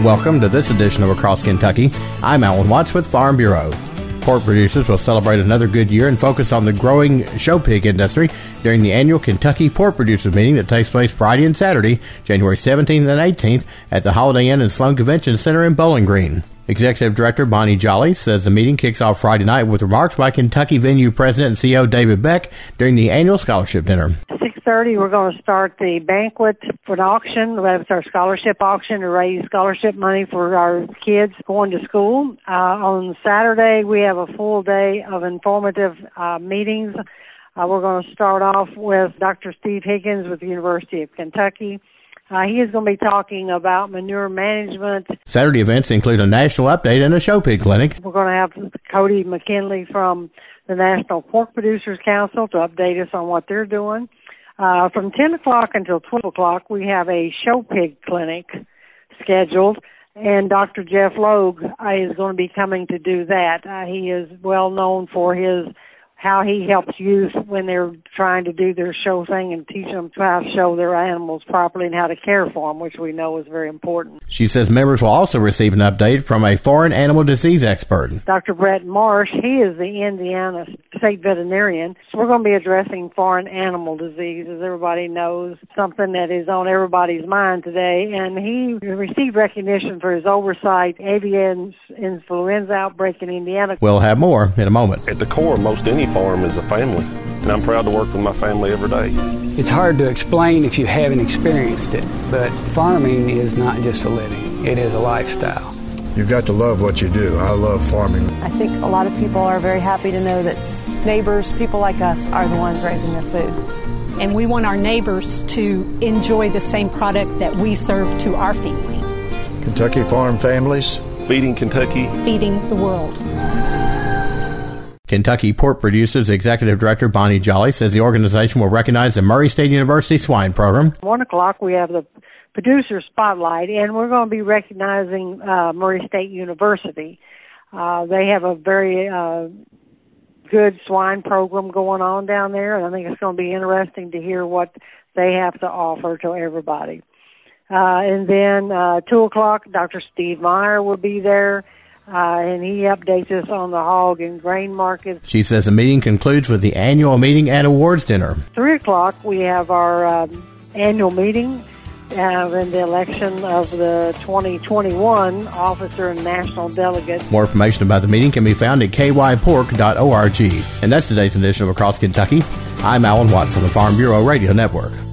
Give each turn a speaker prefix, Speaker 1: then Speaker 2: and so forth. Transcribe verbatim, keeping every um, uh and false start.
Speaker 1: Welcome to this edition of Across Kentucky. I'm Alan Watts with Farm Bureau. Pork producers will celebrate another good year and focus on the growing show pig industry during the annual Kentucky Pork Producers Meeting that takes place Friday and Saturday, January seventeenth and eighteenth at the Holiday Inn and Sloan Convention Center in Bowling Green. Executive Director Bonnie Jolly says the meeting kicks off Friday night with remarks by Kentucky Venue President and C E O David Beck during the annual scholarship dinner.
Speaker 2: six thirty, we're going to start the banquet for an auction. That's our scholarship auction to raise scholarship money for our kids going to school. Uh, on Saturday, we have a full day of informative uh, meetings. Uh, we're going to start off with Doctor Steve Higgins with the University of Kentucky. Uh, he is going to be talking about manure management.
Speaker 1: Saturday events include a national update and a show pig clinic.
Speaker 2: We're going to have Cody McKinley from the National Pork Producers Council to update us on what they're doing. Uh, from ten o'clock until twelve o'clock, we have a show pig clinic scheduled, and Doctor Jeff Logue uh, is going to be coming to do that. Uh, he is well known for his how he helps youth when they're trying to do their show thing and teach them how to show their animals properly and how to care for them, which we know is very important.
Speaker 1: She says members will also receive an update from a foreign animal disease expert.
Speaker 2: Doctor Brett Marsh, he is the Indiana state veterinarian. So we're going to be addressing foreign animal disease, as everybody knows, something that is on everybody's mind today. And he received recognition for his oversight avian influenza outbreak in Indiana.
Speaker 1: We'll have more in a moment.
Speaker 3: At the core, most any farm is a family, and I'm proud to work with my family every day.
Speaker 4: It's hard to explain if you haven't experienced it, but farming is not just a living, it is a lifestyle.
Speaker 5: You've got to love what you do. I love farming.
Speaker 6: I think a lot of people are very happy to know that neighbors, people like us, are the ones raising their food.
Speaker 7: And we want our neighbors to enjoy the same product that we serve to our family.
Speaker 5: Kentucky Farm Families.
Speaker 3: Feeding Kentucky.
Speaker 7: Feeding the world.
Speaker 1: Kentucky Pork Producers Executive Director Bonnie Jolly says the organization will recognize the Murray State University Swine Program.
Speaker 2: One o'clock, we have the producer spotlight, and we're going to be recognizing uh, Murray State University. Uh, they have a very uh, good swine program going on down there, and I think it's going to be interesting to hear what they have to offer to everybody. Uh, and then uh, two o'clock, Doctor Steve Meyer will be there. Uh, and he updates us on the hog and grain markets.
Speaker 1: She says the meeting concludes with the annual meeting and awards dinner.
Speaker 2: Three o'clock, we have our um, annual meeting uh, and the election of the twenty twenty-one officer and national delegate.
Speaker 1: More information about the meeting can be found at k y pork dot org. And that's today's edition of Across Kentucky. I'm Alan Watts of the Farm Bureau Radio Network.